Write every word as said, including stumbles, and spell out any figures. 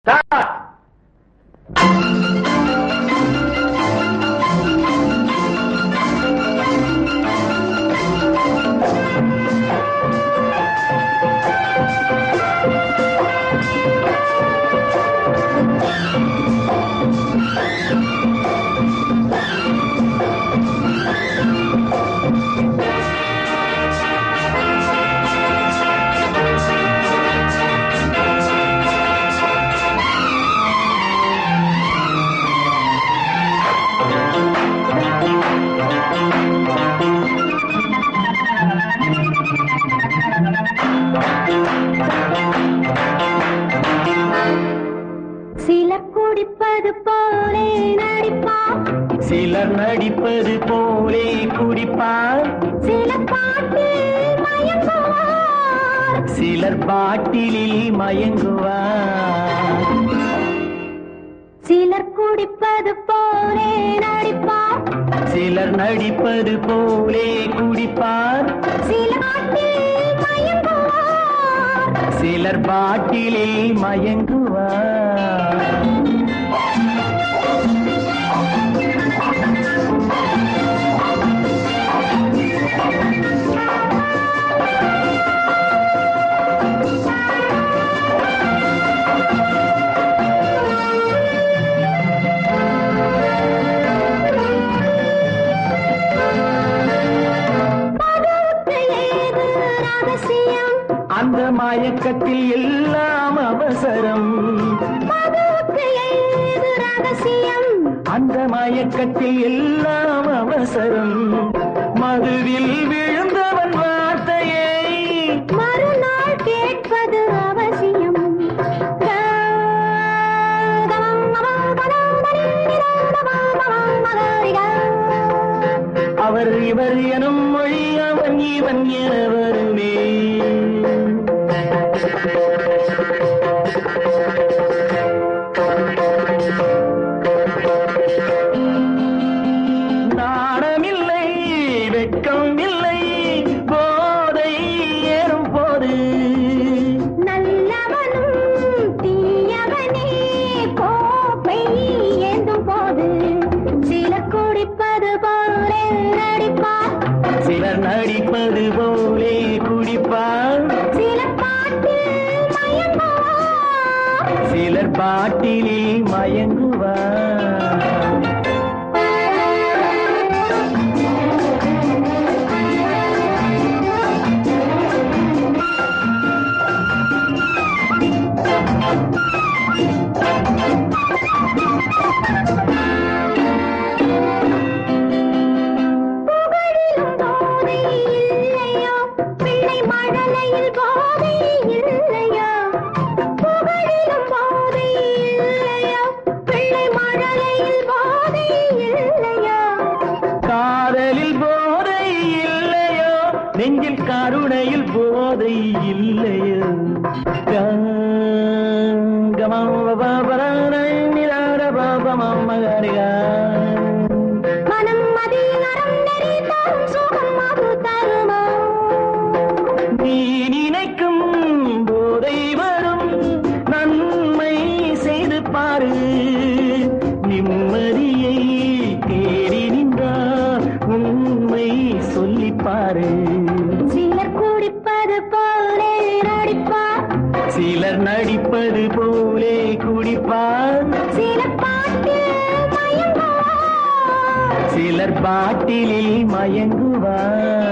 சிலர் குடிப்பது போலே நடிப்பார், சிலர் நடிப்பது போலே குடிப்பார், சிலர் பாட்டில் மயங்குவார், சிலர் பாட்டிலில் மயங்குவார். சிலர் குடிப்பது போலே நடிப்பார், சிலர் நடிப்பது போலே குடிப்பார், சிலர் பாட்டில் மயங்குவார், சிலர் பாட்டிலில் மயங்குவார். மதுவுக்கு ஏது ரகசியம், அந்த மயக்கத்தில் எல்லாம் அவசரம், மதுவுக்கு ஏது ரகசியம், அந்த மயக்கத்தில் எல்லாம் அவசரம். மதுவில் விழுந்தவன் வார்த்தையை மறுநாள் கேட்பது அவசியம். அவர் இவர் எனும் மொழி அவன் இவன் என வருமே. நாணமில்லை, வெட்கம் இல்லை, போதை ஏறும் போது நல்லவனும் தீயவனே கோப்பை ஏந்தும் போது, சிலர் குடிப்பது போலே நடிப்பார், சிலர் நடிப்பது போலே குடிப்பார், சிலர் பாட்டில் மயங்குவார், சிலர் பாட்டிலில் மயங்குவார். புகழிலும் போதை இல்லையோ, பிள்ளை மழலையில் போதை இல்லையோ, புகழிலும் போதை இல்லையோ, பிள்ளை மழலையில் போதை இல்லையோ, காதலில் போதை இல்லையோ, நெஞ்சில் கருணையில் போதை இல்லையோ. மனம் மதியறம் நெறித்தாலும் சுகம் அது தருமோ, நீ நினைக்கும் போதை வரும், நன்மை செய்து பாரு, நிம்மதியை தேடி நின்றார் உண்மை சொல்லிப்பாரு. சிலர் குடிப்பது போலே நடிப்பார், சிலர் நடிப்பது போலே குடிப்பார், சிலர் பாட்டில் மயங்குவார், சிலர் பாட்டிலில் மயங்குவார்.